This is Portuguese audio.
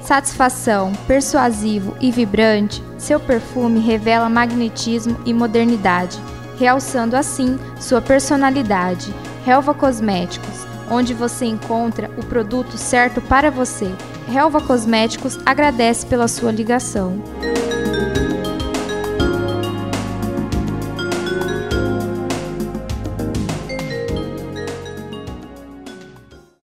Satisfação, persuasivo e vibrante, seu perfume revela magnetismo e modernidade, realçando assim sua personalidade. Helva Cosméticos, onde você encontra o produto certo para você. Helva Cosméticos agradece pela sua ligação.